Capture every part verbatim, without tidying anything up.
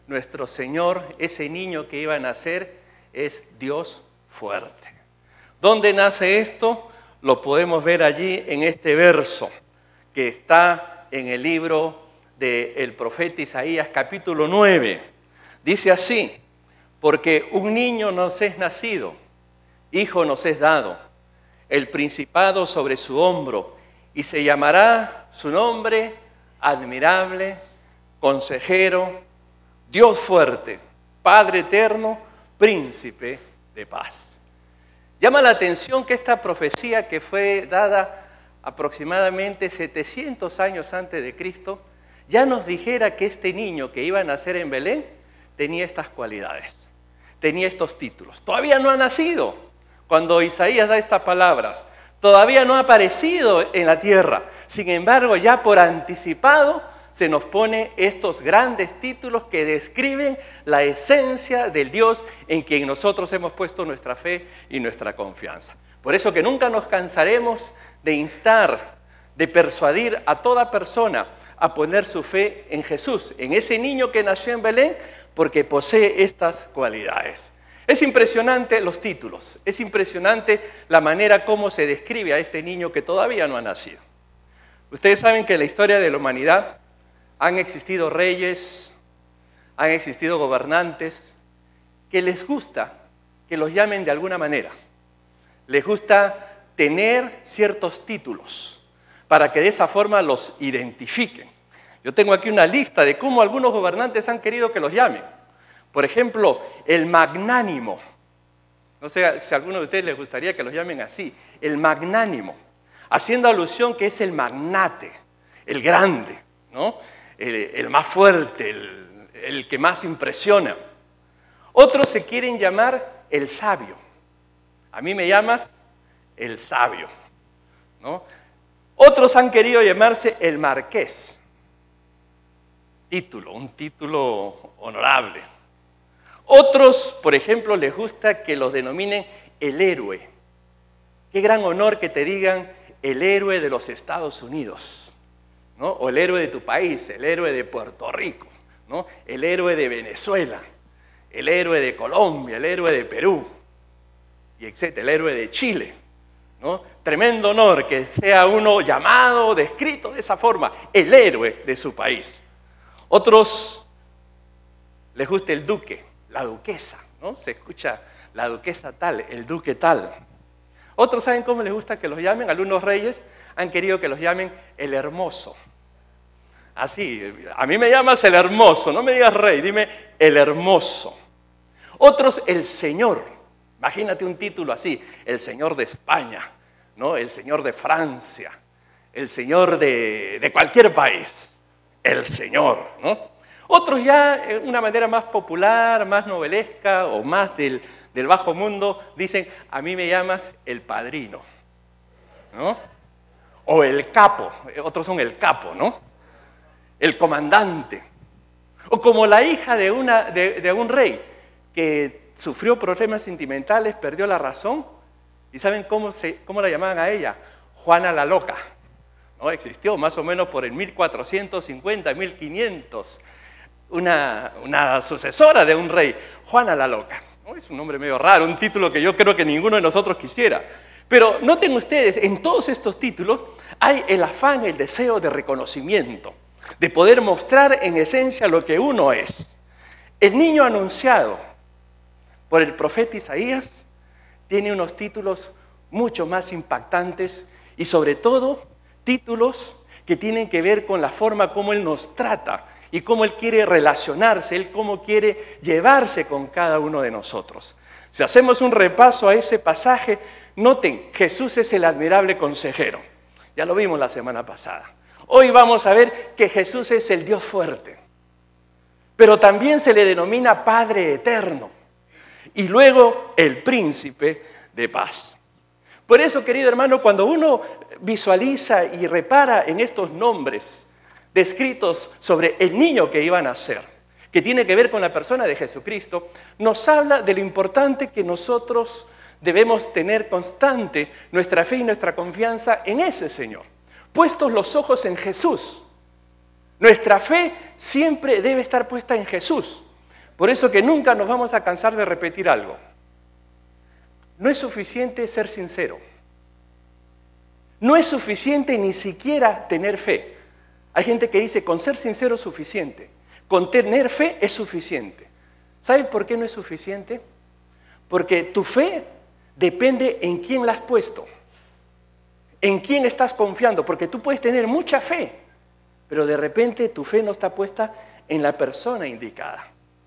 nuestro Señor, ese niño que iba a nacer, es Dios fuerte. ¿Dónde nace esto? Lo podemos ver allí en este verso que está en el libro del profeta Isaías, capítulo nueve. Dice así: porque un niño nos es nacido, hijo nos es dado, el principado sobre su hombro, y se llamará su nombre admirable, consejero, Dios fuerte, Padre eterno, príncipe de paz. Llama la atención que esta profecía, que fue dada aproximadamente setecientos años antes de Cristo, ya nos dijera que este niño que iba a nacer en Belén tenía estas cualidades, tenía estos títulos. Todavía no ha nacido cuando Isaías da estas palabras, todavía no ha aparecido en la tierra. Sin embargo, ya por anticipado se nos pone estos grandes títulos que describen la esencia del Dios en quien nosotros hemos puesto nuestra fe y nuestra confianza. Por eso que nunca nos cansaremos de instar, de persuadir a toda persona a poner su fe en Jesús, en ese niño que nació en Belén, porque posee estas cualidades. Es impresionante los títulos, es impresionante la manera como se describe a este niño que todavía no ha nacido. Ustedes saben que en la historia de la humanidad han existido reyes, han existido gobernantes que les gusta que los llamen de alguna manera. Les gusta tener ciertos títulos para que de esa forma los identifiquen. Yo tengo aquí una lista de cómo algunos gobernantes han querido que los llamen. Por ejemplo, el magnánimo. No sé si a alguno de ustedes les gustaría que los llamen así. El magnánimo, haciendo alusión que es el magnate, el grande, ¿no? el, el más fuerte, el, el que más impresiona. Otros se quieren llamar el sabio. A mí me llamas el sabio, ¿no? Otros han querido llamarse el marqués. Título, un título honorable. Otros, por ejemplo, les gusta que los denominen el héroe. Qué gran honor que te digan el héroe de los Estados Unidos, ¿no? O el héroe de tu país, el héroe de Puerto Rico, ¿no? El héroe de Venezuela, el héroe de Colombia, el héroe de Perú, y etcétera, el héroe de Chile, ¿no? Tremendo honor que sea uno llamado, descrito de esa forma, el héroe de su país. Otros les gusta el duque, la duquesa, ¿no? Se escucha la duquesa tal, el duque tal. Otros saben cómo les gusta que los llamen. Algunos reyes han querido que los llamen el hermoso. Así, a mí me llamas el hermoso, no me digas rey, dime el hermoso. Otros el señor. Imagínate un título así, el señor de España, ¿no? El señor de Francia, el señor de, de cualquier país, el señor, ¿no? Otros ya, de una manera más popular, más novelesca o más del, del bajo mundo, dicen, a mí me llamas el padrino, ¿no? O el capo, otros son el capo, ¿no? El comandante. O como la hija de, una, de, de un rey que sufrió problemas sentimentales, perdió la razón. ¿Y saben cómo, se, cómo la llamaban a ella? Juana la Loca. ¿No? Existió más o menos por el mil cuatrocientos cincuenta, mil quinientos. Una, una sucesora de un rey, Juana la Loca. ¿No? Es un nombre medio raro, un título que yo creo que ninguno de nosotros quisiera. Pero noten ustedes, en todos estos títulos hay el afán, el deseo de reconocimiento, de poder mostrar en esencia lo que uno es. El niño anunciado por el profeta Isaías tiene unos títulos mucho más impactantes y sobre todo títulos que tienen que ver con la forma como Él nos trata y cómo Él quiere relacionarse, Él cómo quiere llevarse con cada uno de nosotros. Si hacemos un repaso a ese pasaje, noten, Jesús es el admirable consejero. Ya lo vimos la semana pasada. Hoy vamos a ver que Jesús es el Dios fuerte, pero también se le denomina Padre eterno y luego el príncipe de paz. Por eso, querido hermano, cuando uno visualiza y repara en estos nombres descritos sobre el niño que iba a nacer, que tiene que ver con la persona de Jesucristo, nos habla de lo importante que nosotros debemos tener constante nuestra fe y nuestra confianza en ese Señor. Puestos los ojos en Jesús. Nuestra fe siempre debe estar puesta en Jesús. Por eso que nunca nos vamos a cansar de repetir algo. No es suficiente ser sincero. No es suficiente ni siquiera tener fe. Hay gente que dice, con ser sincero es suficiente. Con tener fe es suficiente. ¿Saben por qué no es suficiente? Porque tu fe depende en quién la has puesto. En quién estás confiando. Porque tú puedes tener mucha fe, pero de repente tu fe no está puesta en la persona indicada.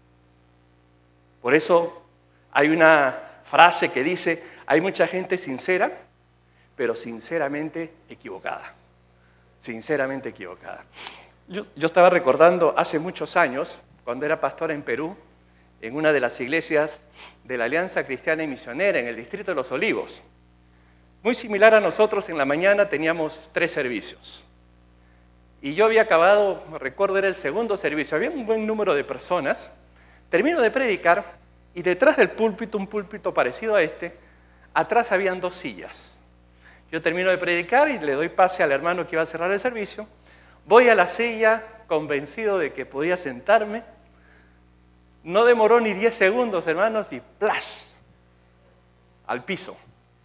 Por eso hay una frase que dice, hay mucha gente sincera, pero sinceramente equivocada. Sinceramente equivocada. Yo, yo estaba recordando hace muchos años, cuando era pastor en Perú, en una de las iglesias de la Alianza Cristiana y Misionera, en el distrito de Los Olivos. Muy similar a nosotros, en la mañana teníamos tres servicios. Y yo había acabado, recuerdo, era el segundo servicio, había un buen número de personas. Termino de predicar y detrás del púlpito, un púlpito parecido a este, atrás habían dos sillas. Yo termino de predicar y le doy pase al hermano que iba a cerrar el servicio. Voy a la silla convencido de que podía sentarme. No demoró ni diez segundos, hermanos, y ¡plash! Al piso.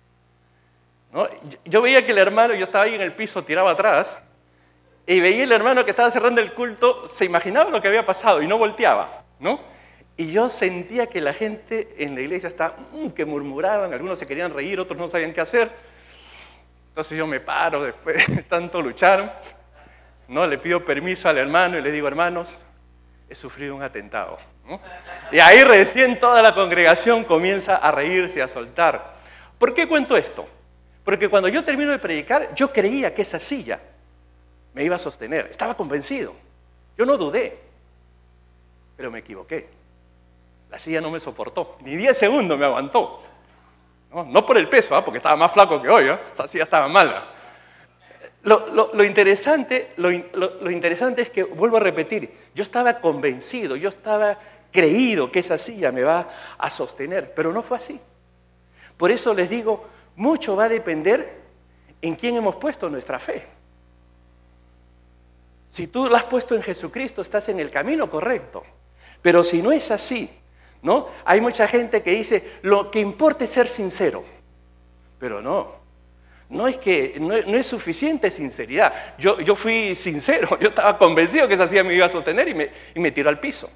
¿No? Yo veía que el hermano, yo estaba ahí en el piso, tiraba atrás, y veía el hermano que estaba cerrando el culto, se imaginaba lo que había pasado y no volteaba, ¿no? Y yo sentía que la gente en la iglesia estaba, mmm, que murmuraban, algunos se querían reír, otros no sabían qué hacer. Entonces yo me paro después de tanto luchar, ¿no? Le pido permiso al hermano y le digo, hermanos, he sufrido un atentado, ¿no? Y ahí recién toda la congregación comienza a reírse, a soltar. ¿Por qué cuento esto? Porque cuando yo termino de predicar, yo creía que esa silla me iba a sostener. Estaba convencido. Yo no dudé, pero me equivoqué. La silla no me soportó, ni diez segundos me aguantó. No, no por el peso, ¿eh? Porque estaba más flaco que hoy, ¿eh? Esa silla estaba mala. Lo, lo, lo, interesante, lo, lo, lo interesante es que, vuelvo a repetir, yo estaba convencido, yo estaba creído que esa silla me va a sostener, pero no fue así. Por eso les digo, mucho va a depender en quién hemos puesto nuestra fe. Si tú la has puesto en Jesucristo, estás en el camino correcto. Pero si no es así, ¿no? Hay mucha gente que dice, lo que importa es ser sincero. Pero no, no es que no, no es suficiente sinceridad. Yo, yo fui sincero, yo estaba convencido que esa silla me iba a sostener y me, y me tiró al piso.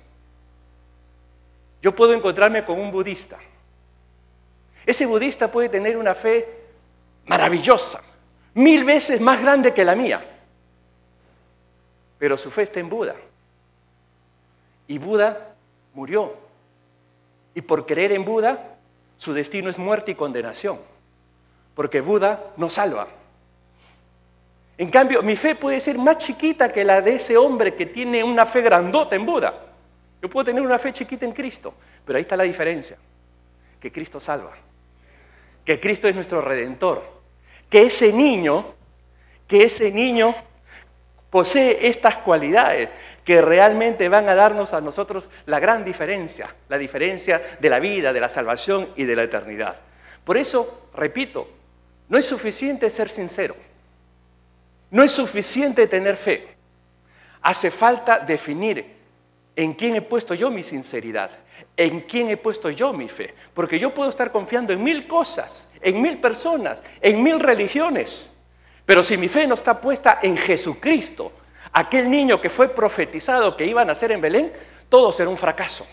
Yo puedo encontrarme con un budista. Ese budista puede tener una fe maravillosa, mil veces más grande que la mía. Pero su fe está en Buda. Y Buda murió. Y por creer en Buda, su destino es muerte y condenación. Porque Buda no salva. En cambio, mi fe puede ser más chiquita que la de ese hombre que tiene una fe grandota en Buda. Yo puedo tener una fe chiquita en Cristo, pero ahí está la diferencia. Que Cristo salva. Que Cristo es nuestro Redentor. Que ese niño, que ese niño posee estas cualidades que realmente van a darnos a nosotros la gran diferencia, la diferencia de la vida, de la salvación y de la eternidad. Por eso, repito, no es suficiente ser sincero, no es suficiente tener fe, hace falta definir en quién he puesto yo mi sinceridad, en quién he puesto yo mi fe, porque yo puedo estar confiando en mil cosas, en mil personas, en mil religiones, pero si mi fe no está puesta en Jesucristo, aquel niño que fue profetizado que iba a nacer en Belén, todo será un fracaso.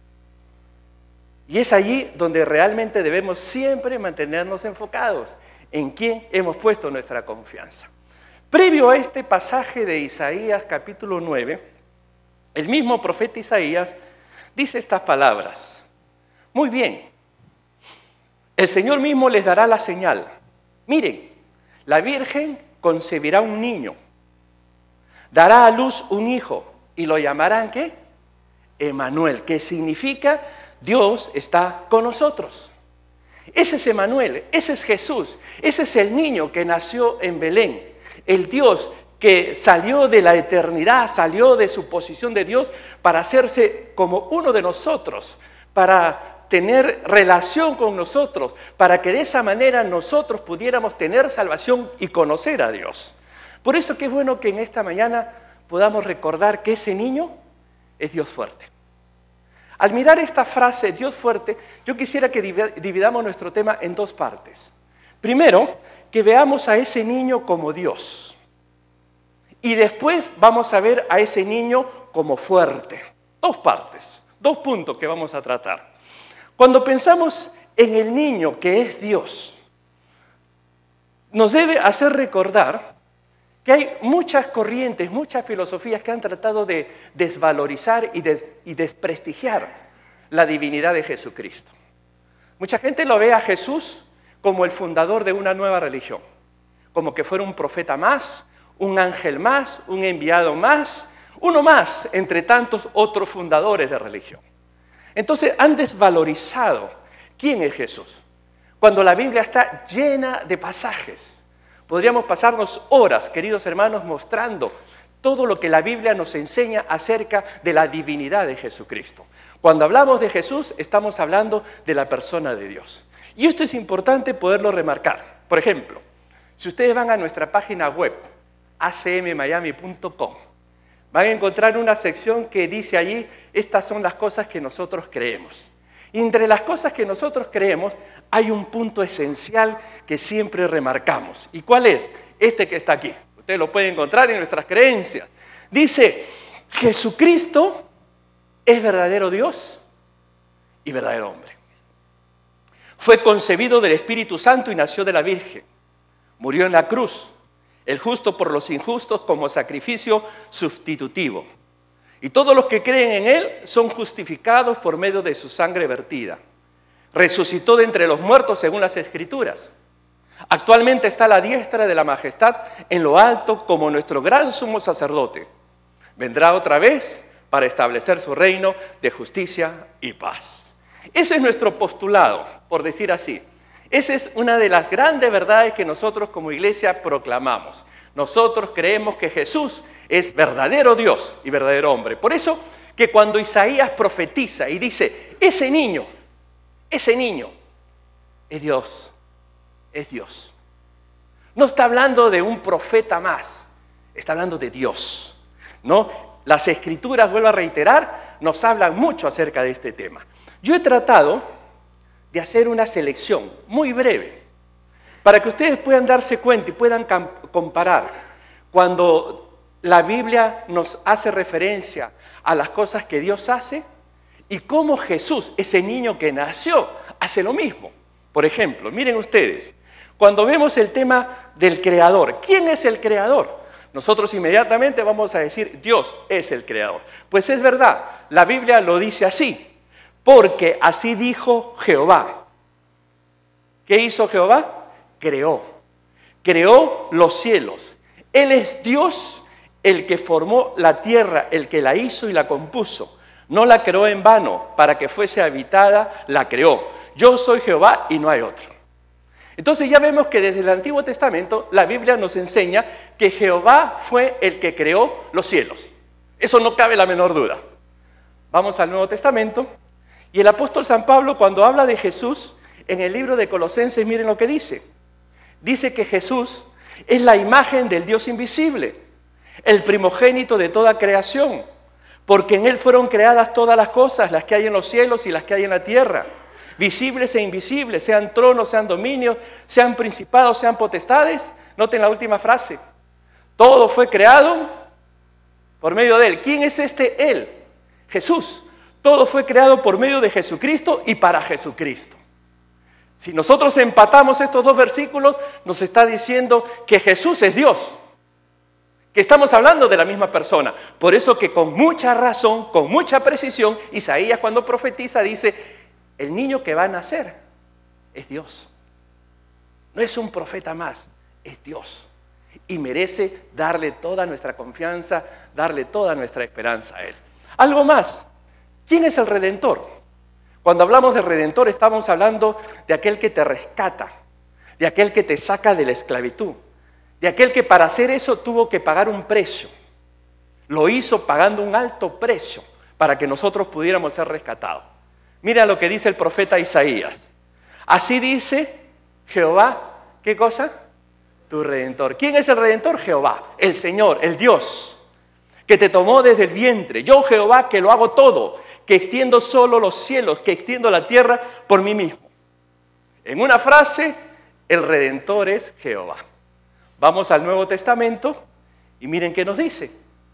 Y es allí donde realmente debemos siempre mantenernos enfocados en quién hemos puesto nuestra confianza. Previo a este pasaje de Isaías capítulo nueve, el mismo profeta Isaías dice estas palabras. Muy bien, el Señor mismo les dará la señal. Miren, la Virgen concebirá un niño, dará a luz un hijo y lo llamarán ¿qué? Emanuel, que significa Dios está con nosotros. Ese es Emanuel, ese es Jesús, ese es el niño que nació en Belén, el Dios que salió de la eternidad, salió de su posición de Dios para hacerse como uno de nosotros, para tener relación con nosotros, para que de esa manera nosotros pudiéramos tener salvación y conocer a Dios. Por eso que es bueno que en esta mañana podamos recordar que ese niño es Dios fuerte. Al mirar esta frase, Dios fuerte, yo quisiera que dividamos nuestro tema en dos partes. Primero, que veamos a ese niño como Dios. Y después vamos a ver a ese niño como fuerte. Dos partes, dos puntos que vamos a tratar. Cuando pensamos en el niño que es Dios, nos debe hacer recordar que hay muchas corrientes, muchas filosofías que han tratado de desvalorizar y, des, y desprestigiar la divinidad de Jesucristo. Mucha gente lo ve a Jesús como el fundador de una nueva religión, como que fuera un profeta más, un ángel más, un enviado más, uno más entre tantos otros fundadores de religión. Entonces han desvalorizado quién es Jesús, cuando la Biblia está llena de pasajes. Podríamos pasarnos horas, queridos hermanos, mostrando todo lo que la Biblia nos enseña acerca de la divinidad de Jesucristo. Cuando hablamos de Jesús, estamos hablando de la persona de Dios. Y esto es importante poderlo remarcar. Por ejemplo, si ustedes van a nuestra página web, a c m miami punto com, van a encontrar una sección que dice allí, estas son las cosas que nosotros creemos. Y entre las cosas que nosotros creemos, hay un punto esencial que siempre remarcamos. ¿Y cuál es? Este que está aquí. Ustedes lo pueden encontrar en nuestras creencias. Dice, Jesucristo es verdadero Dios y verdadero hombre. Fue concebido del Espíritu Santo y nació de la Virgen. Murió en la cruz, el justo por los injustos como sacrificio sustitutivo. Y todos los que creen en Él son justificados por medio de su sangre vertida. Resucitó de entre los muertos según las Escrituras. Actualmente está a la diestra de la majestad en lo alto como nuestro gran sumo sacerdote. Vendrá otra vez para establecer su reino de justicia y paz. Ese es nuestro postulado, por decir así. Esa es una de las grandes verdades que nosotros como iglesia proclamamos. Nosotros creemos que Jesús es verdadero Dios y verdadero hombre. Por eso que cuando Isaías profetiza y dice, ese niño, ese niño es Dios, es Dios. No está hablando de un profeta más, está hablando de Dios, ¿no? Las Escrituras, vuelvo a reiterar, nos hablan mucho acerca de este tema. Yo he tratado de hacer una selección muy breve, para que ustedes puedan darse cuenta y puedan comparar cuando la Biblia nos hace referencia a las cosas que Dios hace y cómo Jesús, ese niño que nació, hace lo mismo. Por ejemplo, miren ustedes, cuando vemos el tema del Creador, ¿quién es el Creador? Nosotros inmediatamente vamos a decir, Dios es el Creador. Pues es verdad, la Biblia lo dice así, porque así dijo Jehová. ¿Qué hizo Jehová? Creó, creó los cielos. Él es Dios, el que formó la tierra, el que la hizo y la compuso. No la creó en vano, para que fuese habitada, la creó. Yo soy Jehová y no hay otro. Entonces ya vemos que desde el Antiguo Testamento la Biblia nos enseña que Jehová fue el que creó los cielos. Eso no cabe la menor duda. Vamos al Nuevo Testamento y el apóstol San Pablo, cuando habla de Jesús, en el libro de Colosenses, miren lo que dice. Dice que Jesús es la imagen del Dios invisible, el primogénito de toda creación, porque en Él fueron creadas todas las cosas, las que hay en los cielos y las que hay en la tierra, visibles e invisibles, sean tronos, sean dominios, sean principados, sean potestades. Noten la última frase. Todo fue creado por medio de Él. ¿Quién es este Él? Jesús. Todo fue creado por medio de Jesucristo y para Jesucristo. Si nosotros empatamos estos dos versículos, nos está diciendo que Jesús es Dios, que estamos hablando de la misma persona. Por eso que con mucha razón, con mucha precisión, Isaías cuando profetiza dice, el niño que va a nacer es Dios. No es un profeta más, es Dios. Y merece darle toda nuestra confianza, darle toda nuestra esperanza a Él. Algo más, ¿quién es el Redentor? Cuando hablamos de Redentor estamos hablando de aquel que te rescata, de aquel que te saca de la esclavitud, de aquel que para hacer eso tuvo que pagar un precio. Lo hizo pagando un alto precio para que nosotros pudiéramos ser rescatados. Mira lo que dice el profeta Isaías. Así dice Jehová, ¿qué cosa? Tu Redentor. ¿Quién es el Redentor? Jehová, el Señor, el Dios, que te tomó desde el vientre. Yo, Jehová, que lo hago todo, que extiendo solo los cielos, que extiendo la tierra por mí mismo. En una frase, el Redentor es Jehová. Vamos al Nuevo Testamento y miren qué nos dice.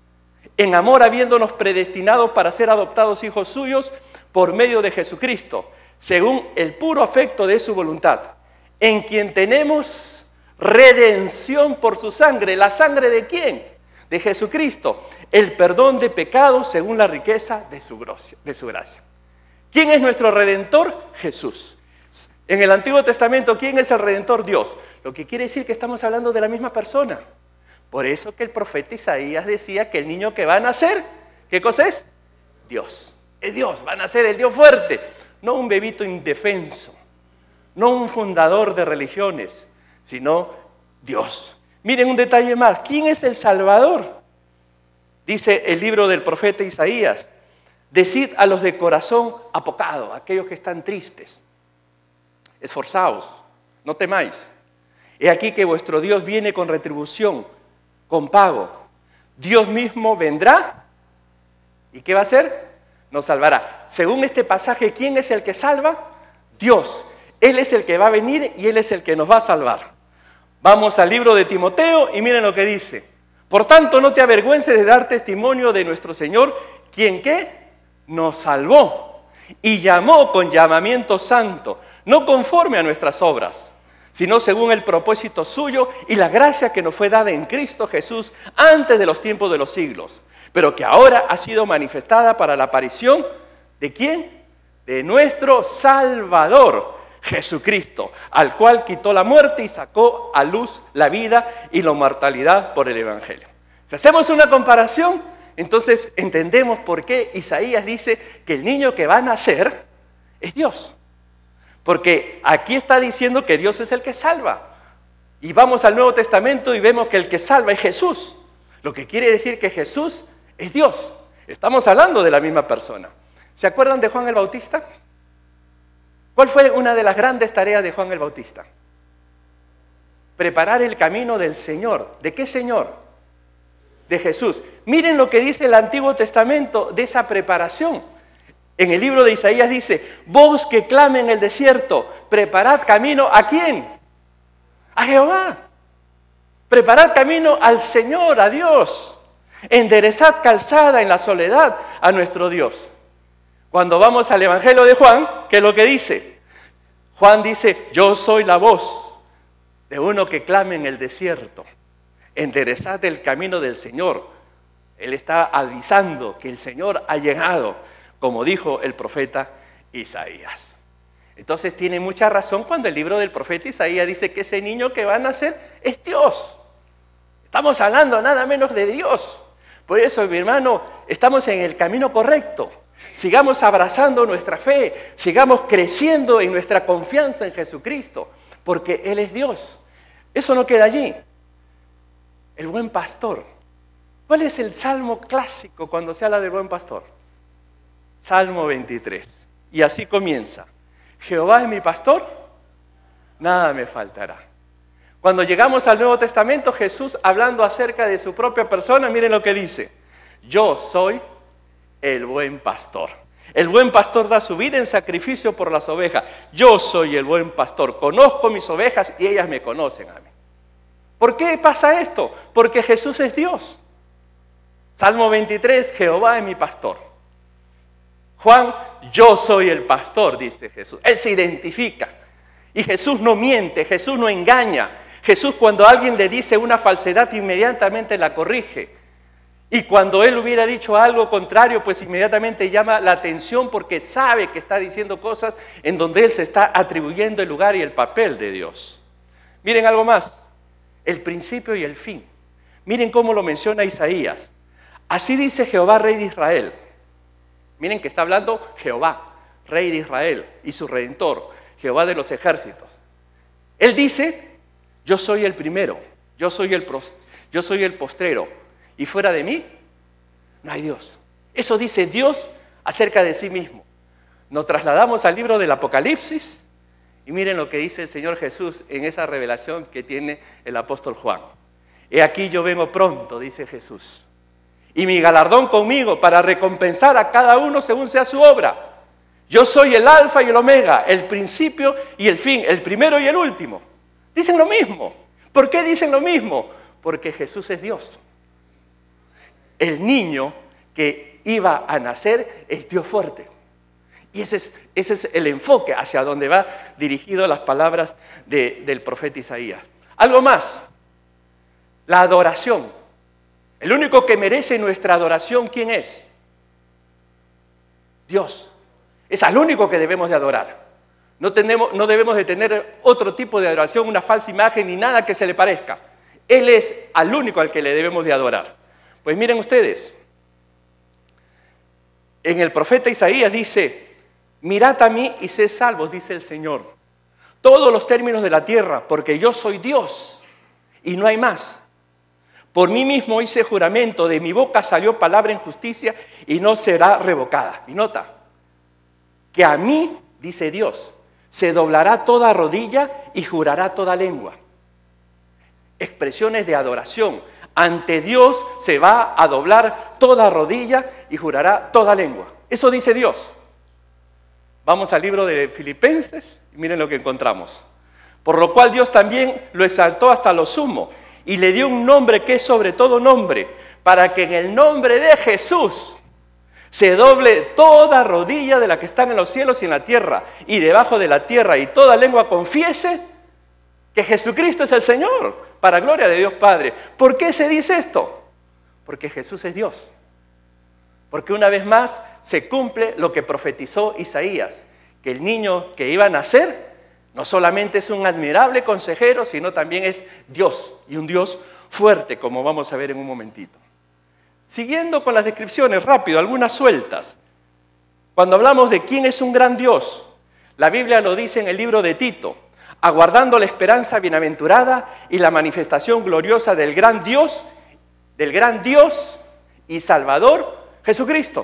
En amor habiéndonos predestinados para ser adoptados hijos suyos por medio de Jesucristo, según el puro afecto de su voluntad, en quien tenemos redención por su sangre. ¿La sangre de quién? De Jesucristo. El perdón de pecados según la riqueza de su gracia. De su gracia. ¿Quién es nuestro Redentor? Jesús. En el Antiguo Testamento, ¿quién es el Redentor? Dios. Lo que quiere decir que estamos hablando de la misma persona. Por eso que el profeta Isaías decía que el niño que va a nacer, ¿qué cosa es? Dios. Es Dios, va a nacer el Dios fuerte. No un bebito indefenso, no un fundador de religiones, sino Dios. Miren un detalle más. ¿Quién es el Salvador? Dice el libro del profeta Isaías: decid a los de corazón apocado, aquellos que están tristes, esforzaos, no temáis. He aquí que vuestro Dios viene con retribución, con pago. Dios mismo vendrá. ¿Y qué va a hacer? Nos salvará. Según este pasaje, ¿quién es el que salva? Dios. Él es el que va a venir y Él es el que nos va a salvar. Vamos al libro de Timoteo y miren lo que dice. Por tanto, no te avergüences de dar testimonio de nuestro Señor, quien ¿qué? Nos salvó y llamó con llamamiento santo, no conforme a nuestras obras, sino según el propósito suyo y la gracia que nos fue dada en Cristo Jesús antes de los tiempos de los siglos, pero que ahora ha sido manifestada para la aparición ¿de quién? De nuestro Salvador, Jesucristo, al cual quitó la muerte y sacó a luz la vida y la inmortalidad por el Evangelio. Si hacemos una comparación, entonces entendemos por qué Isaías dice que el niño que va a nacer es Dios. Porque aquí está diciendo que Dios es el que salva. Y vamos al Nuevo Testamento y vemos que el que salva es Jesús. Lo que quiere decir que Jesús es Dios. Estamos hablando de la misma persona. ¿Se acuerdan de Juan el Bautista? ¿Cuál fue una de las grandes tareas de Juan el Bautista? Preparar el camino del Señor. ¿De qué Señor? De Jesús. Miren lo que dice el Antiguo Testamento de esa preparación. En el libro de Isaías dice: voz que clame en el desierto, preparad camino, ¿a quién? A Jehová. Preparad camino al Señor, a Dios. Enderezad calzada en la soledad a nuestro Dios. Cuando vamos al Evangelio de Juan, ¿qué es lo que dice? Juan dice: yo soy la voz de uno que clame en el desierto. Enderezad el camino del Señor. Él está avisando que el Señor ha llegado, como dijo el profeta Isaías. Entonces tiene mucha razón cuando el libro del profeta Isaías dice que ese niño que va a nacer es Dios. Estamos hablando nada menos de Dios. Por eso, mi hermano, estamos en el camino correcto. Sigamos abrazando nuestra fe, sigamos creciendo en nuestra confianza en Jesucristo, porque Él es Dios. Eso no queda allí. El buen pastor. ¿Cuál es el salmo clásico cuando se habla del buen pastor? Salmo veintitrés. Y así comienza: Jehová es mi pastor, nada me faltará. Cuando llegamos al Nuevo Testamento, Jesús, hablando acerca de su propia persona, miren lo que dice: yo soy el buen pastor. El buen pastor da su vida en sacrificio por las ovejas. Yo soy el buen pastor, conozco mis ovejas y ellas me conocen a mí. ¿Por qué pasa esto? Porque Jesús es Dios. Salmo veintitrés, Jehová es mi pastor. Juan, yo soy el pastor, dice Jesús. Él se identifica. Y Jesús no miente, Jesús no engaña. Jesús, cuando alguien le dice una falsedad, inmediatamente la corrige. Y cuando él hubiera dicho algo contrario, pues inmediatamente llama la atención porque sabe que está diciendo cosas en donde él se está atribuyendo el lugar y el papel de Dios. Miren algo más, el principio y el fin. Miren cómo lo menciona Isaías. Así dice Jehová, Rey de Israel. Miren que está hablando Jehová, Rey de Israel y su Redentor, Jehová de los ejércitos. Él dice: yo soy el primero, yo soy el, pros, yo soy el postrero, y fuera de mí no hay Dios. Eso dice Dios acerca de sí mismo. Nos trasladamos al libro del Apocalipsis y miren lo que dice el Señor Jesús en esa revelación que tiene el apóstol Juan. He aquí yo vengo pronto, dice Jesús, y mi galardón conmigo para recompensar a cada uno según sea su obra. Yo soy el alfa y el omega, el principio y el fin, el primero y el último. Dicen lo mismo. ¿Por qué dicen lo mismo? Porque Jesús es Dios. El niño que iba a nacer es Dios fuerte. Y ese es, ese es el enfoque hacia donde va dirigido las palabras de, del profeta Isaías. Algo más, la adoración. El único que merece nuestra adoración, ¿quién es? Dios. Es al único que debemos de adorar. No, tenemos, no debemos de tener otro tipo de adoración, una falsa imagen ni nada que se le parezca. Él es al único al que le debemos de adorar. Pues miren ustedes, en el profeta Isaías dice, mirad a mí y sed salvos, dice el Señor, todos los términos de la tierra, porque yo soy Dios y no hay más. Por mí mismo hice juramento, de mi boca salió palabra en justicia y no será revocada. Y nota, que a mí, dice Dios, se doblará toda rodilla y jurará toda lengua. Expresiones de adoración. Ante Dios se va a doblar toda rodilla y jurará toda lengua. Eso dice Dios. Vamos al libro de Filipenses y miren lo que encontramos. Por lo cual Dios también lo exaltó hasta lo sumo y le dio un nombre que es sobre todo nombre, para que en el nombre de Jesús se doble toda rodilla de la que están en los cielos y en la tierra y debajo de la tierra, y toda lengua confiese que Jesucristo es el Señor, para gloria de Dios Padre. ¿Por qué se dice esto? Porque Jesús es Dios. Porque una vez más se cumple lo que profetizó Isaías, que el niño que iba a nacer no solamente es un admirable consejero, sino también es Dios, y un Dios fuerte, como vamos a ver en un momentito. Siguiendo con las descripciones, rápido, algunas sueltas. Cuando hablamos de quién es un gran Dios, la Biblia lo dice en el libro de Tito, aguardando la esperanza bienaventurada y la manifestación gloriosa del gran Dios, del gran Dios y Salvador, Jesucristo.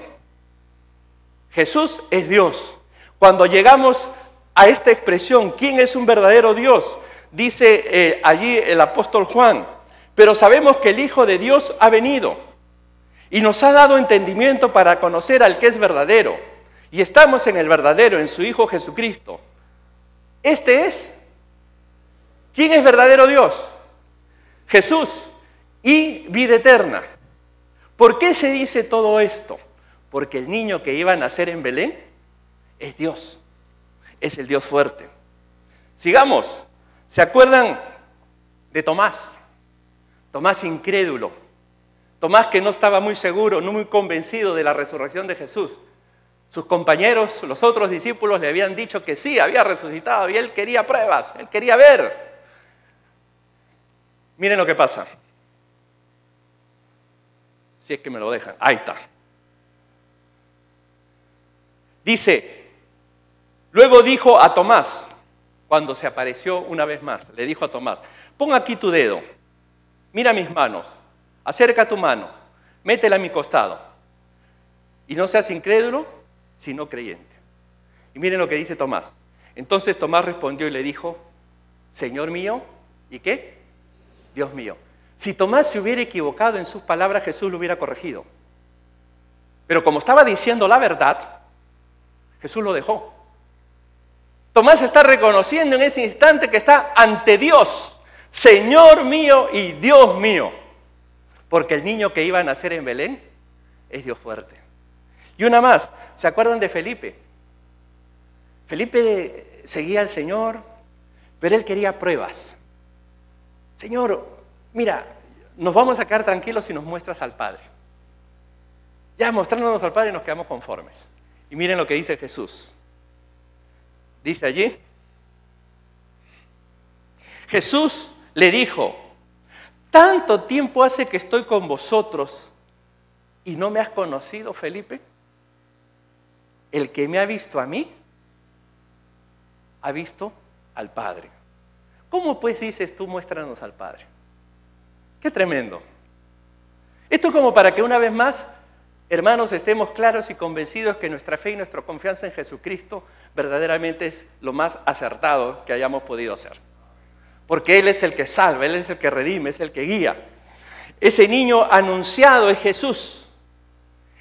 Jesús es Dios. Cuando llegamos a esta expresión, ¿quién es un verdadero Dios? Dice eh, allí el apóstol Juan, pero sabemos que el Hijo de Dios ha venido y nos ha dado entendimiento para conocer al que es verdadero. Y estamos en el verdadero, en su Hijo Jesucristo. Este es, ¿quién es verdadero Dios? Jesús y vida eterna. ¿Por qué se dice todo esto? Porque el niño que iba a nacer en Belén es Dios, es el Dios fuerte. Sigamos, ¿se acuerdan de Tomás? Tomás incrédulo. Tomás que no estaba muy seguro, no muy convencido de la resurrección de Jesús. Sus compañeros, los otros discípulos le habían dicho que sí, había resucitado y él quería pruebas, él quería ver. Miren lo que pasa. Si es que me lo dejan. Ahí está. Dice, luego dijo a Tomás, cuando se apareció una vez más, le dijo a Tomás, pon aquí tu dedo, mira mis manos. Acerca tu mano, métela a mi costado. Y no seas incrédulo, sino creyente. Y miren lo que dice Tomás. Entonces Tomás respondió y le dijo, Señor mío, ¿y qué? Dios mío. Si Tomás se hubiera equivocado en sus palabras, Jesús lo hubiera corregido. Pero como estaba diciendo la verdad, Jesús lo dejó. Tomás está reconociendo en ese instante que está ante Dios, Señor mío y Dios mío. Porque el niño que iba a nacer en Belén es Dios fuerte. Y una más, ¿se acuerdan de Felipe? Felipe seguía al Señor, pero él quería pruebas. Señor, mira, nos vamos a quedar tranquilos si nos muestras al Padre. Ya mostrándonos al Padre nos quedamos conformes. Y miren lo que dice Jesús. Dice allí, Jesús le dijo, ¿tanto tiempo hace que estoy con vosotros y no me has conocido, Felipe? El que me ha visto a mí, ha visto al Padre. ¿Cómo pues dices tú, muéstranos al Padre? Qué tremendo. Esto es como para que una vez más, hermanos, estemos claros y convencidos que nuestra fe y nuestra confianza en Jesucristo verdaderamente es lo más acertado que hayamos podido hacer. Porque Él es el que salva, Él es el que redime, es el que guía. Ese niño anunciado es Jesús.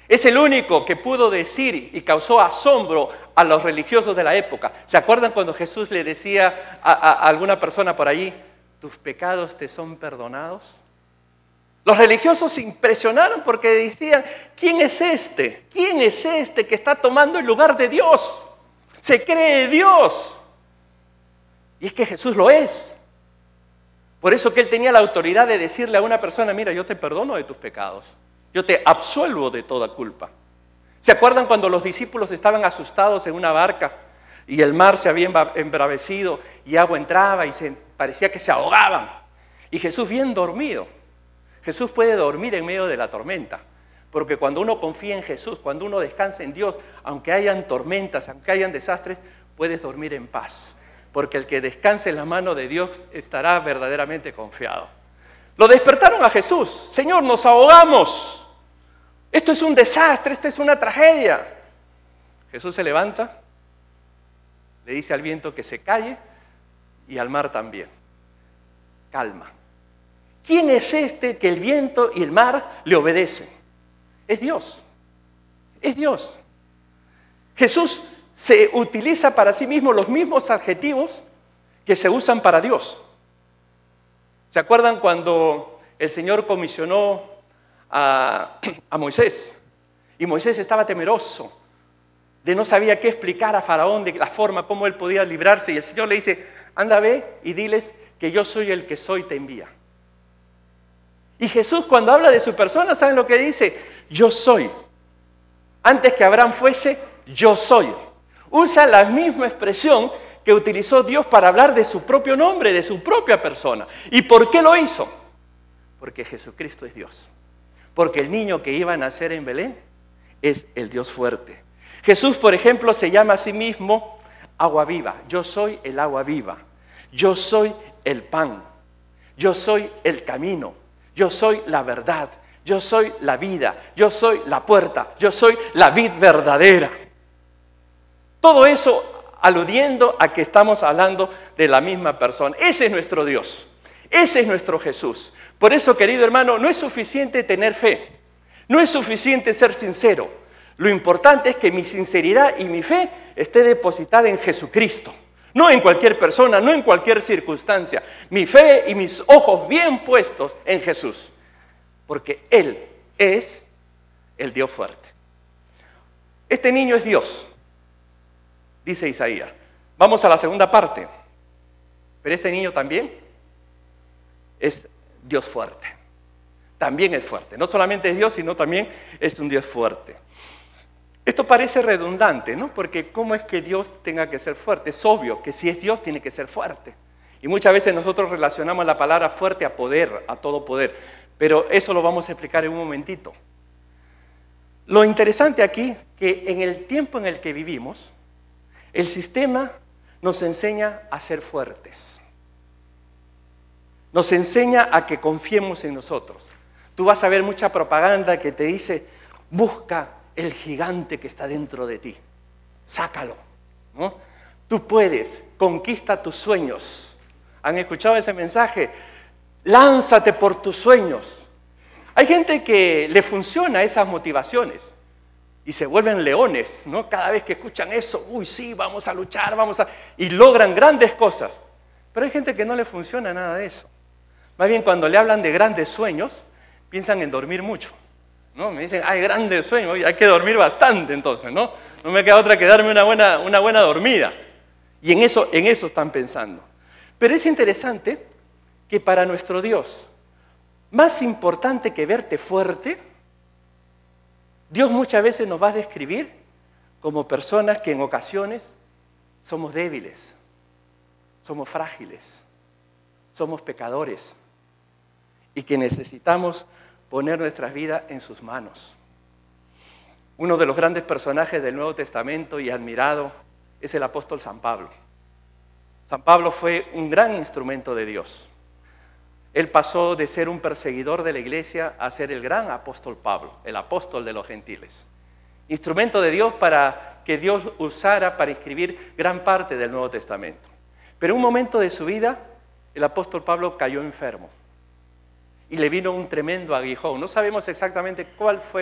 Es el único que pudo decir y causó asombro a los religiosos de la época. ¿Se acuerdan cuando Jesús le decía a, a, a alguna persona por allí, tus pecados te son perdonados? Los religiosos se impresionaron porque decían, ¿quién es este? ¿Quién es este que está tomando el lugar de Dios? Se cree Dios. Y es que Jesús lo es. Por eso que él tenía la autoridad de decirle a una persona, mira, yo te perdono de tus pecados. Yo te absuelvo de toda culpa. ¿Se acuerdan cuando los discípulos estaban asustados en una barca y el mar se había embravecido y agua entraba y se, parecía que se ahogaban? Y Jesús bien dormido. Jesús puede dormir en medio de la tormenta, porque cuando uno confía en Jesús, cuando uno descansa en Dios, aunque hayan tormentas, aunque hayan desastres, puedes dormir en paz, porque el que descanse en la mano de Dios estará verdaderamente confiado. Lo despertaron a Jesús. Señor, nos ahogamos. Esto es un desastre, esto es una tragedia. Jesús se levanta, le dice al viento que se calle y al mar también. Calma. ¿Quién es este que el viento y el mar le obedecen? Es Dios. Es Dios. Jesús se utiliza para sí mismo los mismos adjetivos que se usan para Dios. ¿Se acuerdan cuando el Señor comisionó a, a Moisés? Y Moisés estaba temeroso, de no sabía qué explicar a Faraón de la forma como él podía librarse. Y el Señor le dice, anda, ve y diles que yo soy el que soy, te envía. Y Jesús, cuando habla de su persona, ¿saben lo que dice? Yo soy. Antes que Abraham fuese, yo soy. Usa la misma expresión que utilizó Dios para hablar de su propio nombre, de su propia persona. ¿Y por qué lo hizo? Porque Jesucristo es Dios. Porque el niño que iba a nacer en Belén es el Dios fuerte. Jesús, por ejemplo, se llama a sí mismo agua viva. Yo soy el agua viva. Yo soy el pan. Yo soy el camino. Yo soy la verdad. Yo soy la vida. Yo soy la puerta. Yo soy la vid verdadera. Todo eso aludiendo a que estamos hablando de la misma persona. Ese es nuestro Dios. Ese es nuestro Jesús. Por eso, querido hermano, no es suficiente tener fe. No es suficiente ser sincero. Lo importante es que mi sinceridad y mi fe esté depositada en Jesucristo. No en cualquier persona, no en cualquier circunstancia. Mi fe y mis ojos bien puestos en Jesús. Porque Él es el Dios fuerte. Este niño es Dios, dice Isaías. Vamos a la segunda parte. Pero este niño también es Dios fuerte. También es fuerte. No solamente es Dios, sino también es un Dios fuerte. Esto parece redundante, ¿no? Porque ¿cómo es que Dios tenga que ser fuerte? Es obvio que si es Dios tiene que ser fuerte. Y muchas veces nosotros relacionamos la palabra fuerte a poder, a todo poder. Pero eso lo vamos a explicar en un momentito. Lo interesante aquí, que en el tiempo en el que vivimos, el sistema nos enseña a ser fuertes. Nos enseña a que confiemos en nosotros. Tú vas a ver mucha propaganda que te dice, busca el gigante que está dentro de ti. Sácalo, ¿no? Tú puedes, conquista tus sueños. ¿Han escuchado ese mensaje? Lánzate por tus sueños. Hay gente que le funciona esas motivaciones y se vuelven leones, ¿no? Cada vez que escuchan eso, uy, sí, vamos a luchar, vamos a... y logran grandes cosas. Pero hay gente que no le funciona nada de eso. Más bien, cuando le hablan de grandes sueños, piensan en dormir mucho, ¿no? Me dicen, hay grandes sueños, hay que dormir bastante entonces, ¿no? No me queda otra que darme una buena, una buena dormida. Y en eso, en eso están pensando. Pero es interesante que para nuestro Dios, más importante que verte fuerte, Dios muchas veces nos va a describir como personas que en ocasiones somos débiles, somos frágiles, somos pecadores y que necesitamos poner nuestras vidas en sus manos. Uno de los grandes personajes del Nuevo Testamento y admirado es el apóstol San Pablo. San Pablo fue un gran instrumento de Dios. Él pasó de ser un perseguidor de la iglesia a ser el gran apóstol Pablo, el apóstol de los gentiles. Instrumento de Dios para que Dios usara para escribir gran parte del Nuevo Testamento. Pero en un momento de su vida, el apóstol Pablo cayó enfermo y le vino un tremendo aguijón. No sabemos exactamente cuál fue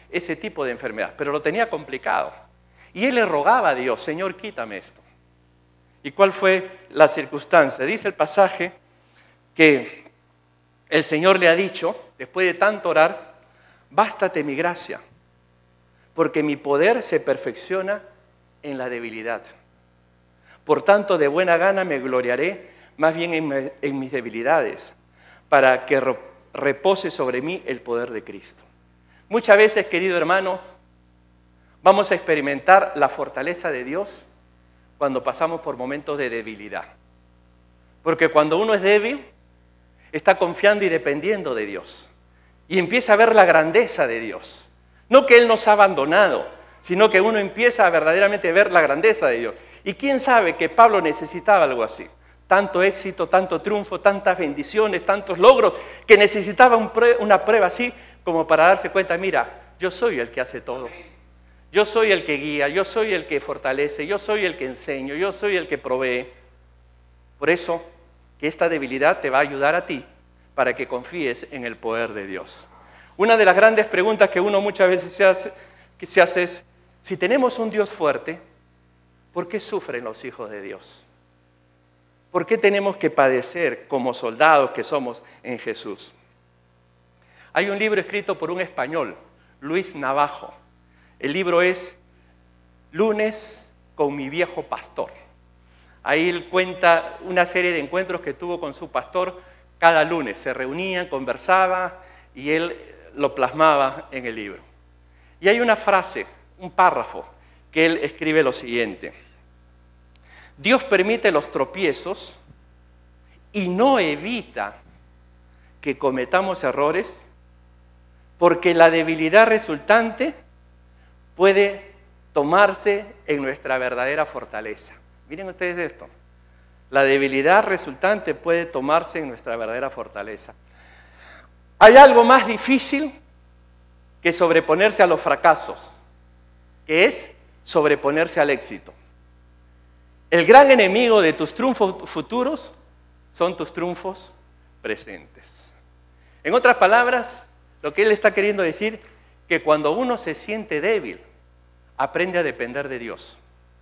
ese tipo de enfermedad, pero lo tenía complicado. Y él le rogaba a Dios, Señor, quítame esto. ¿Y cuál fue la circunstancia? Dice el pasaje que el Señor le ha dicho, después de tanto orar, bástate mi gracia, porque mi poder se perfecciona en la debilidad. Por tanto, de buena gana me gloriaré más bien en, en mis debilidades, para que repose sobre mí el poder de Cristo. Muchas veces, querido hermano, vamos a experimentar la fortaleza de Dios cuando pasamos por momentos de debilidad. Porque cuando uno es débil, está confiando y dependiendo de Dios. Y empieza a ver la grandeza de Dios. No que Él nos ha abandonado, sino que uno empieza a verdaderamente ver la grandeza de Dios. Y quién sabe que Pablo necesitaba algo así. Tanto éxito, tanto triunfo, tantas bendiciones, tantos logros, que necesitaba un pre- una prueba así como para darse cuenta, mira, yo soy el que hace todo. Yo soy el que guía, yo soy el que fortalece, yo soy el que enseño, yo soy el que provee. Por eso, que esta debilidad te va a ayudar a ti para que confíes en el poder de Dios. Una de las grandes preguntas que uno muchas veces se hace, que se hace es, si tenemos un Dios fuerte, ¿por qué sufren los hijos de Dios? ¿Por qué tenemos que padecer como soldados que somos en Jesús? Hay un libro escrito por un español, Luis Navajo. El libro es Lunes con mi viejo pastor. Ahí él cuenta una serie de encuentros que tuvo con su pastor cada lunes. Se reunían, conversaba y él lo plasmaba en el libro. Y hay una frase, un párrafo, que él escribe lo siguiente. Dios permite los tropiezos y no evita que cometamos errores porque la debilidad resultante puede tomarse en nuestra verdadera fortaleza. Miren ustedes esto. La debilidad resultante puede tomarse en nuestra verdadera fortaleza. Hay algo más difícil que sobreponerse a los fracasos, que es sobreponerse al éxito. El gran enemigo de tus triunfos futuros son tus triunfos presentes. En otras palabras, lo que él está queriendo decir, que cuando uno se siente débil, aprende a depender de Dios.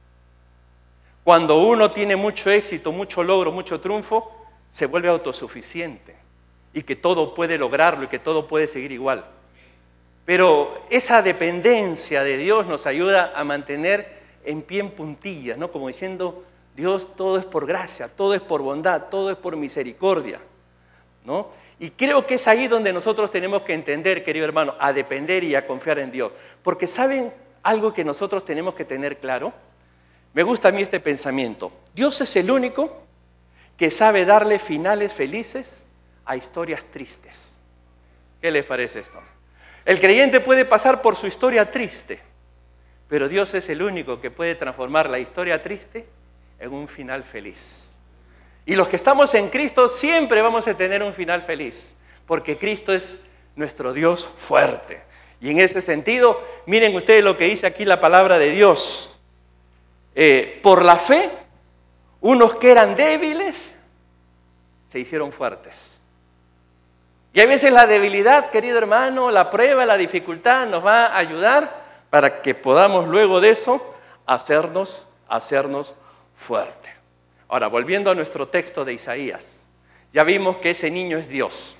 Cuando uno tiene mucho éxito, mucho logro, mucho triunfo, se vuelve autosuficiente y que todo puede lograrlo y que todo puede seguir igual. Pero esa dependencia de Dios nos ayuda a mantener en pie en puntillas, ¿no? Como diciendo, Dios, todo es por gracia, todo es por bondad, todo es por misericordia, ¿no? Y creo que es ahí donde nosotros tenemos que entender, querido hermano, a depender y a confiar en Dios. Porque ¿saben algo que nosotros tenemos que tener claro? Me gusta a mí este pensamiento. Dios es el único que sabe darle finales felices a historias tristes. ¿Qué les parece esto? El creyente puede pasar por su historia triste, pero Dios es el único que puede transformar la historia triste en un final feliz. Y los que estamos en Cristo siempre vamos a tener un final feliz, porque Cristo es nuestro Dios fuerte. Y en ese sentido, miren ustedes lo que dice aquí la palabra de Dios. Eh, por la fe, unos que eran débiles se hicieron fuertes. Y a veces la debilidad, querido hermano, la prueba, la dificultad nos va a ayudar para que podamos luego de eso hacernos, hacernos fuertes. Ahora, volviendo a nuestro texto de Isaías, ya vimos que ese niño es Dios.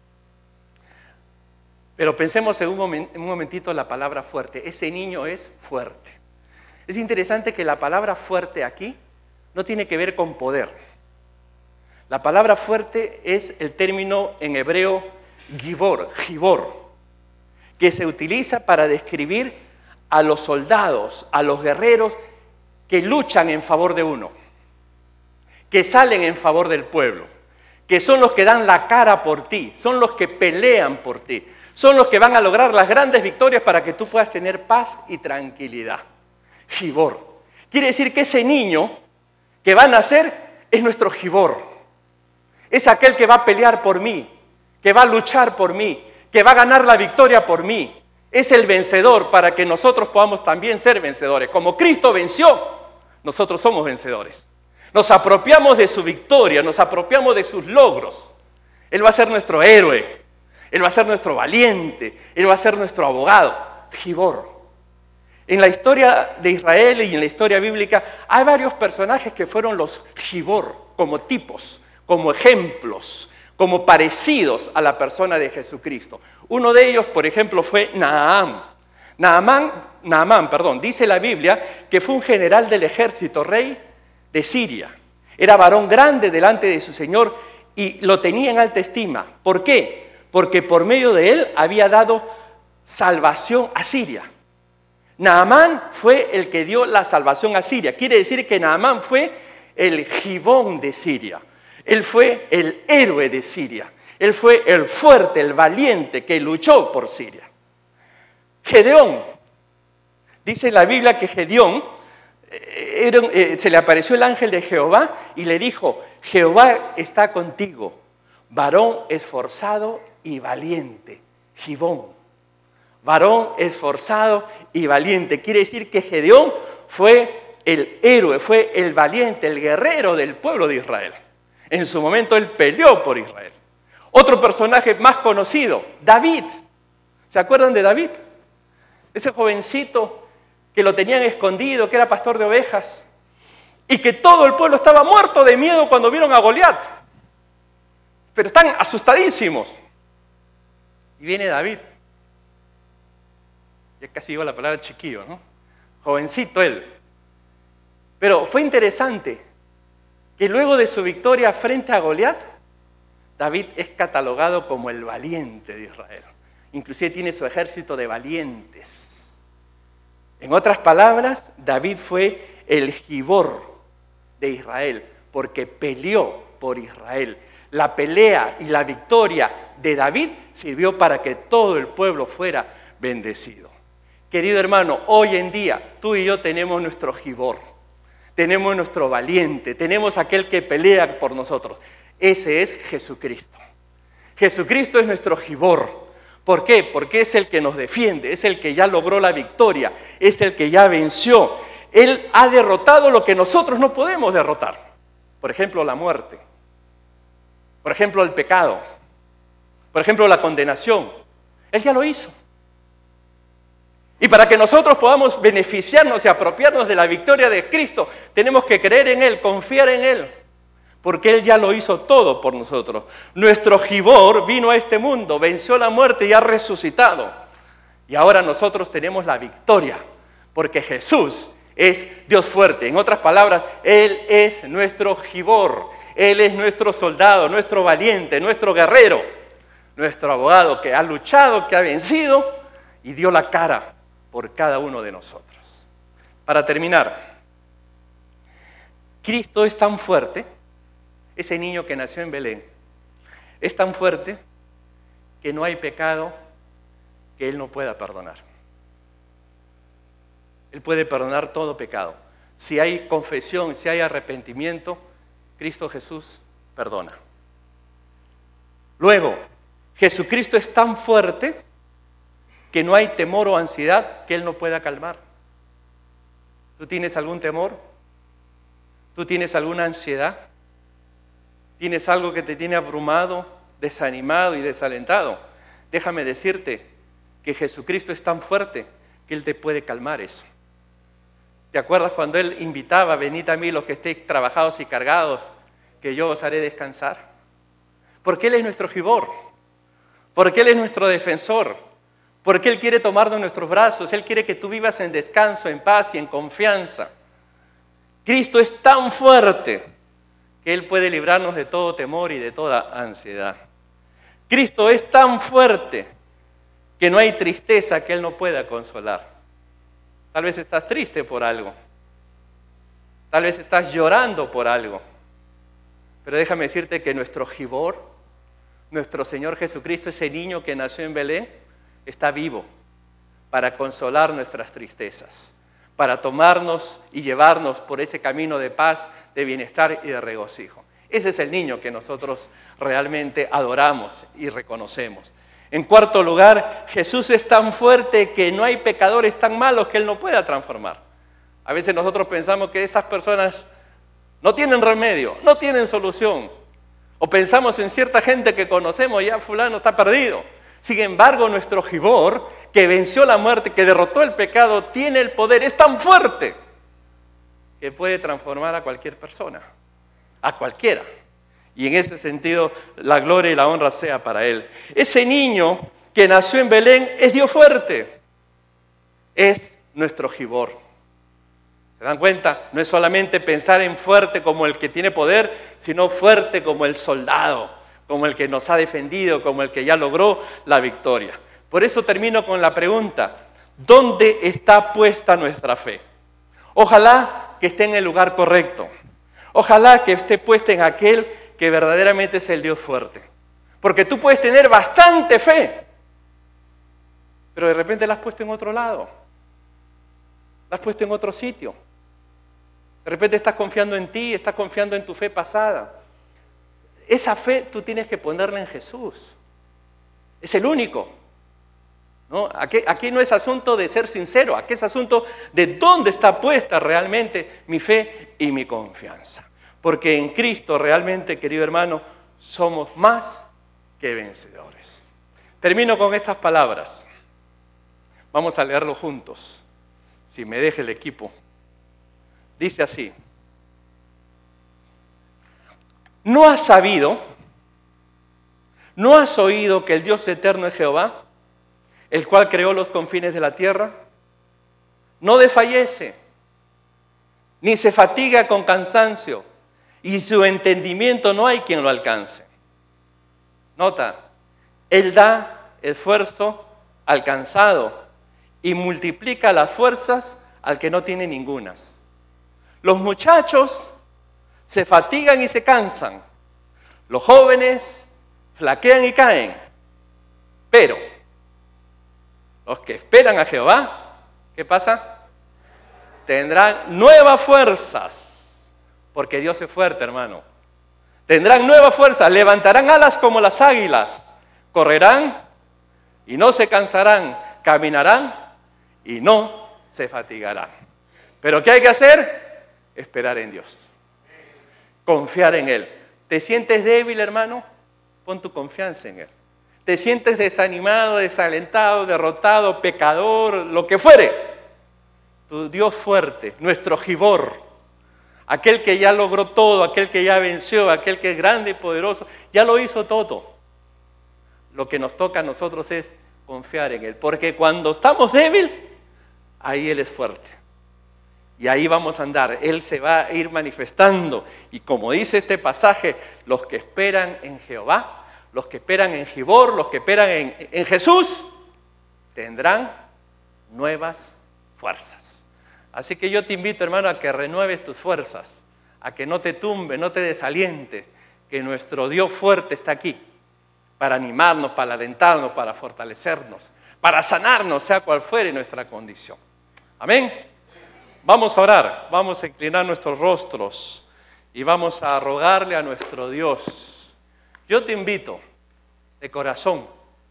Pero pensemos en un, moment, en un momentito la palabra fuerte. Ese niño es fuerte. Es interesante que la palabra fuerte aquí no tiene que ver con poder. La palabra fuerte es el término en hebreo gibor, gibor, que se utiliza para describir a los soldados, a los guerreros que luchan en favor de uno, que salen en favor del pueblo, que son los que dan la cara por ti, son los que pelean por ti, son los que van a lograr las grandes victorias para que tú puedas tener paz y tranquilidad. Gibor. Quiere decir que ese niño que va a nacer es nuestro Gibor. Es aquel que va a pelear por mí, que va a luchar por mí, que va a ganar la victoria por mí. Es el vencedor para que nosotros podamos también ser vencedores. Como Cristo venció, nosotros somos vencedores. Nos apropiamos de su victoria, nos apropiamos de sus logros. Él va a ser nuestro héroe, Él va a ser nuestro valiente, Él va a ser nuestro abogado. Gibor. En la historia de Israel y en la historia bíblica hay varios personajes que fueron los Gibor, como tipos, como ejemplos, como parecidos a la persona de Jesucristo. Uno de ellos, por ejemplo, fue Naamán. Naamán, Naamán, perdón, dice la Biblia que fue un general del ejército, rey de Siria. Era varón grande delante de su Señor y lo tenía en alta estima. ¿Por qué? Porque por medio de él había dado salvación a Siria. Naamán fue el que dio la salvación a Siria. Quiere decir que Naamán fue el Gibón de Siria. Él fue el héroe de Siria. Él fue el fuerte, el valiente que luchó por Siria. Gedeón. Dice la Biblia que Gedeón, eh, era, eh, se le apareció el ángel de Jehová y le dijo: Jehová está contigo, varón esforzado y valiente. Gibón. Varón esforzado y valiente. Quiere decir que Gedeón fue el héroe, fue el valiente, el guerrero del pueblo de Israel. En su momento él peleó por Israel. Otro personaje más conocido, David. ¿Se acuerdan de David? Ese jovencito que lo tenían escondido, que era pastor de ovejas, y que todo el pueblo estaba muerto de miedo cuando vieron a Goliat. Pero están asustadísimos. Y viene David. Ya casi digo la palabra chiquillo, ¿no? Jovencito él. Pero fue interesante que luego de su victoria frente a Goliat, David es catalogado como el valiente de Israel. Inclusive tiene su ejército de valientes. En otras palabras, David fue el Gibor de Israel, porque peleó por Israel. La pelea y la victoria de David sirvió para que todo el pueblo fuera bendecido. Querido hermano, hoy en día tú y yo tenemos nuestro Gibor, tenemos nuestro valiente, tenemos aquel que pelea por nosotros. Ese es Jesucristo. Jesucristo es nuestro Gibor. ¿Por qué? Porque es el que nos defiende, es el que ya logró la victoria, es el que ya venció. Él ha derrotado lo que nosotros no podemos derrotar. Por ejemplo, la muerte. Por ejemplo, el pecado. Por ejemplo, la condenación. Él ya lo hizo. Y para que nosotros podamos beneficiarnos y apropiarnos de la victoria de Cristo, tenemos que creer en Él, confiar en Él, porque Él ya lo hizo todo por nosotros. Nuestro Gibor vino a este mundo, venció la muerte y ha resucitado. Y ahora nosotros tenemos la victoria, porque Jesús es Dios fuerte. En otras palabras, Él es nuestro Gibor, Él es nuestro soldado, nuestro valiente, nuestro guerrero, nuestro abogado que ha luchado, que ha vencido y dio la cara por cada uno de nosotros. Para terminar, Cristo es tan fuerte, ese niño que nació en Belén, es tan fuerte que no hay pecado que Él no pueda perdonar. Él puede perdonar todo pecado. Si hay confesión, si hay arrepentimiento, Cristo Jesús perdona. Luego, Jesucristo es tan fuerte que no hay temor o ansiedad que Él no pueda calmar. ¿Tú tienes algún temor? ¿Tú tienes alguna ansiedad? ¿Tienes algo que te tiene abrumado, desanimado y desalentado? Déjame decirte que Jesucristo es tan fuerte que Él te puede calmar eso. ¿Te acuerdas cuando Él invitaba: venid a mí los que estéis trabajados y cargados, que yo os haré descansar? Porque Él es nuestro Gibor, porque Él es nuestro defensor, porque Él quiere tomarnos en nuestros brazos. Él quiere que tú vivas en descanso, en paz y en confianza. Cristo es tan fuerte que Él puede librarnos de todo temor y de toda ansiedad. Cristo es tan fuerte que no hay tristeza que Él no pueda consolar. Tal vez estás triste por algo. Tal vez estás llorando por algo. Pero déjame decirte que nuestro Gibor, nuestro Señor Jesucristo, ese niño que nació en Belén, está vivo para consolar nuestras tristezas, para tomarnos y llevarnos por ese camino de paz, de bienestar y de regocijo. Ese es el niño que nosotros realmente adoramos y reconocemos. En cuarto lugar, Jesús es tan fuerte que no hay pecadores tan malos que Él no pueda transformar. A veces nosotros pensamos que esas personas no tienen remedio, no tienen solución. O pensamos en cierta gente que conocemos: ya fulano está perdido. Sin embargo, nuestro Gibor que venció la muerte, que derrotó el pecado, tiene el poder, es tan fuerte que puede transformar a cualquier persona, a cualquiera. Y en ese sentido, la gloria y la honra sea para Él. Ese niño que nació en Belén es Dios fuerte, es nuestro Gibor. ¿Se dan cuenta? No es solamente pensar en fuerte como el que tiene poder, sino fuerte como el soldado, como el que nos ha defendido, como el que ya logró la victoria. Por eso termino con la pregunta, ¿dónde está puesta nuestra fe? Ojalá que esté en el lugar correcto. Ojalá que esté puesta en aquel que verdaderamente es el Dios fuerte. Porque tú puedes tener bastante fe, pero de repente la has puesto en otro lado. La has puesto en otro sitio. De repente estás confiando en ti, estás confiando en tu fe pasada. Esa fe tú tienes que ponerla en Jesús. Es el único. ¿No? Aquí, aquí no es asunto de ser sincero, aquí es asunto de dónde está puesta realmente mi fe y mi confianza. Porque en Cristo realmente, querido hermano, somos más que vencedores. Termino con estas palabras. Vamos a leerlo juntos, si me deja el equipo. Dice así: ¿no has sabido, no has oído que el Dios eterno es Jehová, el cual creó los confines de la tierra? No desfallece, ni se fatiga con cansancio, y su entendimiento no hay quien lo alcance. Nota, Él da esfuerzo al cansado y multiplica las fuerzas al que no tiene ningunas. Los muchachos se fatigan y se cansan, los jóvenes flaquean y caen, pero los que esperan a Jehová, ¿qué pasa? Tendrán nuevas fuerzas, porque Dios es fuerte, hermano. Tendrán nuevas fuerzas, levantarán alas como las águilas, correrán y no se cansarán, caminarán y no se fatigarán. ¿Pero qué hay que hacer? Esperar en Dios, confiar en Él. ¿Te sientes débil, hermano? Pon tu confianza en Él. ¿Te sientes desanimado, desalentado, derrotado, pecador, lo que fuere? Tu Dios fuerte, nuestro Gibor, aquel que ya logró todo, aquel que ya venció, aquel que es grande y poderoso, ya lo hizo todo. Lo que nos toca a nosotros es confiar en Él, porque cuando estamos débiles, ahí Él es fuerte. Y ahí vamos a andar, Él se va a ir manifestando. Y como dice este pasaje, los que esperan en Jehová, los que esperan en Gibor, los que esperan en, en Jesús, tendrán nuevas fuerzas. Así que yo te invito, hermano, a que renueves tus fuerzas, a que no te tumbe, no te desalientes, que nuestro Dios fuerte está aquí para animarnos, para alentarnos, para fortalecernos, para sanarnos, sea cual fuere nuestra condición. Amén. Vamos a orar, vamos a inclinar nuestros rostros y vamos a rogarle a nuestro Dios. Yo te invito de corazón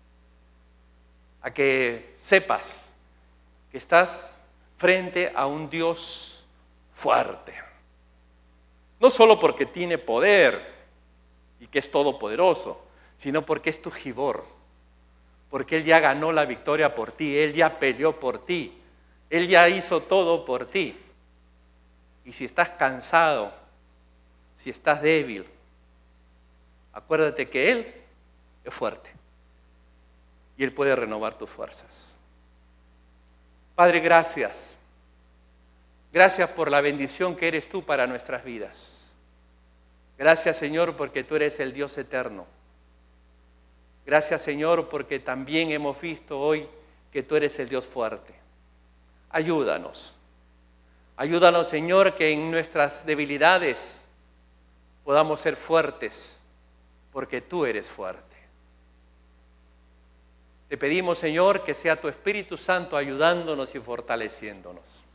a que sepas que estás frente a un Dios fuerte. No solo porque tiene poder y que es todopoderoso, sino porque es tu Gibor, porque Él ya ganó la victoria por ti, Él ya peleó por ti. Él ya hizo todo por ti. Y si estás cansado, si estás débil, acuérdate que Él es fuerte. Y Él puede renovar tus fuerzas. Padre, gracias. Gracias por la bendición que eres tú para nuestras vidas. Gracias, Señor, porque tú eres el Dios eterno. Gracias, Señor, porque también hemos visto hoy que tú eres el Dios fuerte. Ayúdanos, ayúdanos, Señor, que en nuestras debilidades podamos ser fuertes, porque tú eres fuerte. Te pedimos, Señor, que sea tu Espíritu Santo ayudándonos y fortaleciéndonos.